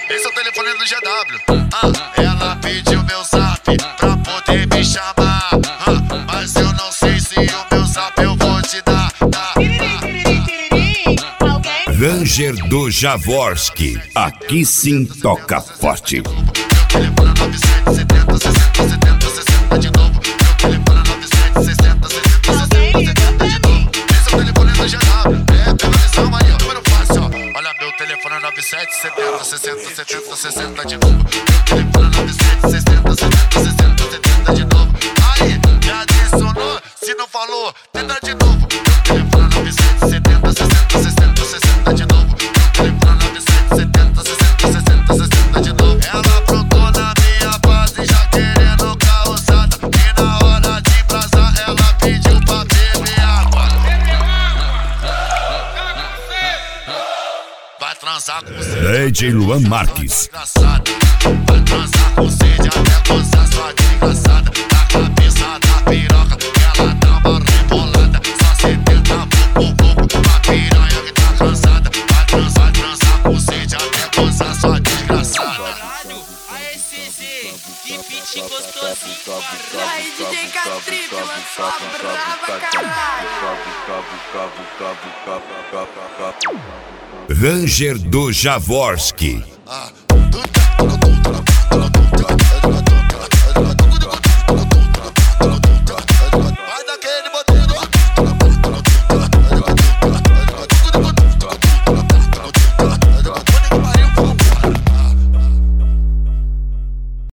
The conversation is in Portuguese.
Esse é o telefone do GW. Ela pediu meu zap pra poder me chamar. Mas eu não sei se o meu zap eu vou te dar. Ranger do Jaworski, aqui sim toca forte. Meu telefone é 9770 60 70 60 de novo. Meu telefone é 9760 60 70 70 de novo. Esse é o telefone do GW. Pega a missão aí, ó, número fácil, ó. Olha, meu telefone é 9770 60 70 60 de novo. Meu telefone é 9760 70 60 70 de novo. Aí, me adicionou, se não falou, tenta de novo. Meu telefone é 9770 60 60 60 de novo. Meu telefone é 9770 60 60 60 de novo. Ela aprontou na minha base já querendo carroçada. E na hora de brasar ela pediu pra beber água. Vai transar com você. DJ Luan Marques. Vai transar com sede até gozar sua desgraçada. Na cabeça da piroca ela dá uma rebolada. Só 70 pouco pra piranha que tá cansada. Vai transar com sede até gozar sua desgraçada. Caralho, a SCZ, que beat gostosinho. Aí, DJ Catripe, lançou a brava, caralho. Ranger do Jaworski. Tudo